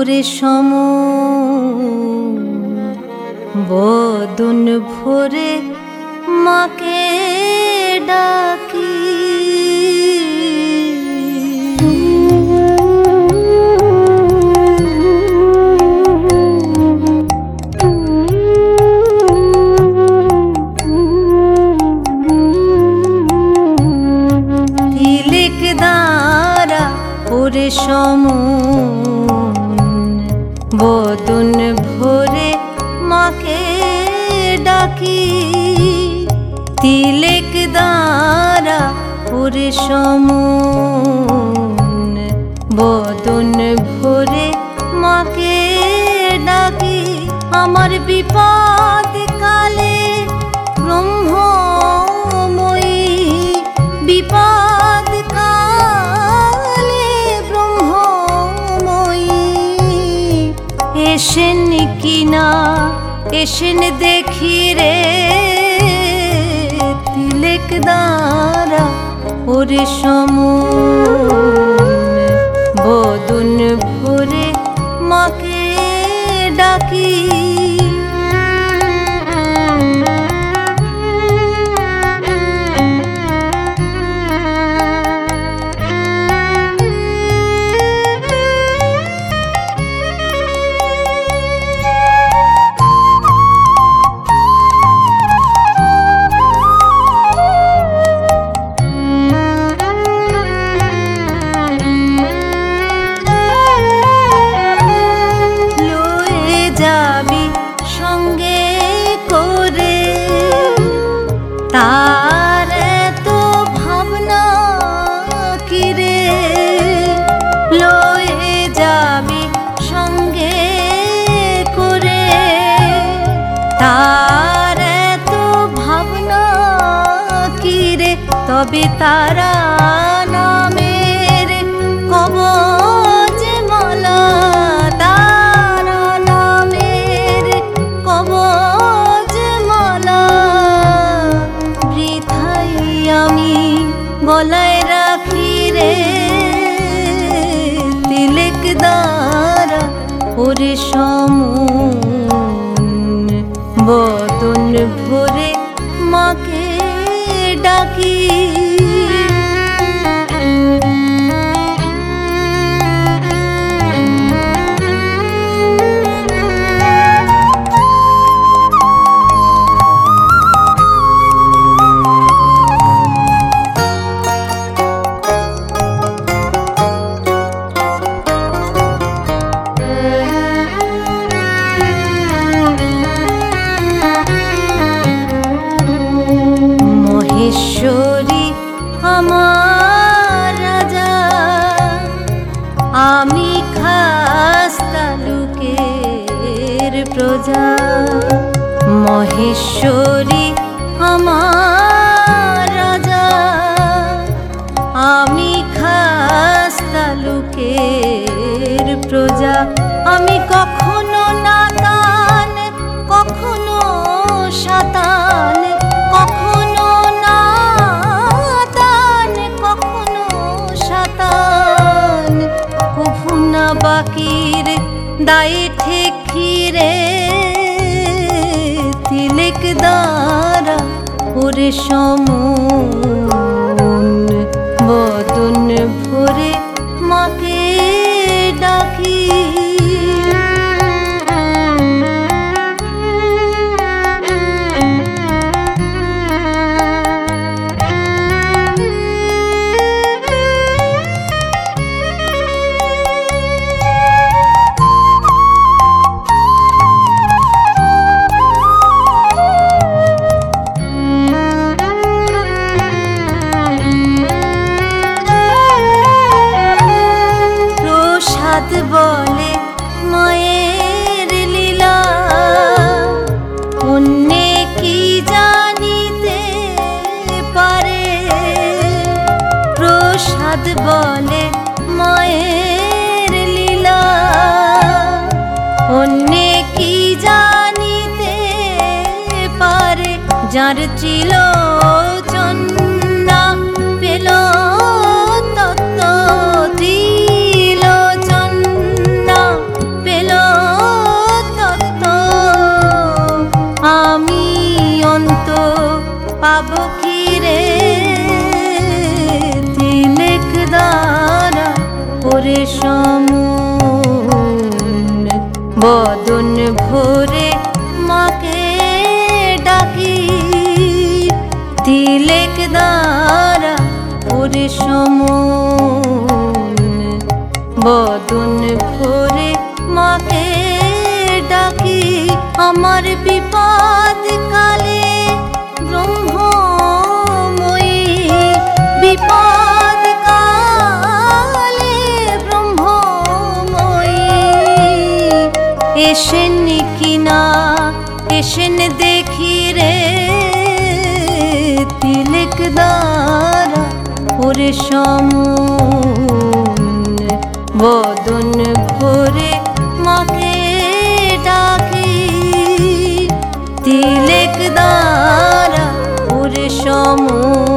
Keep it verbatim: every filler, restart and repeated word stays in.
ওরে সম বদন ভরে মাকে ডাকি। তিলেক দ্বারা ওরে সম বদন ভরে মাকে ডাকি। তিলেক দ্বারা ওরে সম বদন ভরে মাকে ডাকি। আমার বিপদ কালে ব্রহ্মময়ী, বিপদ কালে ব্রহ্মময়ী এসেন কিনা এসেন দেখি রে। তিলেক দ্বারা ওরে সম বদন ভরে মাকে ডাকি। তার তো ভাবনা কিরে লয়ে যাবি সঙ্গে করে। তার তো ভাবনা কিরে তবে তারা নামের কবজ মালা, তারা নামের কবজ মালা আমি গলায় রাখি রে। তিলেক দ্বারা ওরে সম বদন ভরে মাকে ডাকি। মহেশ্বরী আমার রাজা, আমি খাস তালুকের প্রজা। মহেশ্বরী আমার রাজা, আমি খাস তালুকের প্রজা। আমি কখনো নাতান কখনো শাতান, কখনো নাতান কখনো শাতান। কভু না বাকির দায়ে ঠেকি রে। তিলেক দ্বারা ওরে সম বদন ভরে মাকে ডাকি। বলে মায়ের লীলা, অন্যে কি জানিতে পারে। প্রসাদ বলে মায়ের লীলা, অন্যে কি জানিতে পারে। যার ত্রিলোচন না পেল তত্ত্ব, ত্রিলোচন না সমন বদন ভরে মাকে ডাকি আমার বিপদ কালে ব্রহ্মময়ী বিপদ কালে ব্রহ্মময়ী এসেন কিনা এসেন দেখি রে তিলক দ্বারা ওরে সমন বদন ভরে মাকে ডাকি তিলক দ্বারা ওরে সমন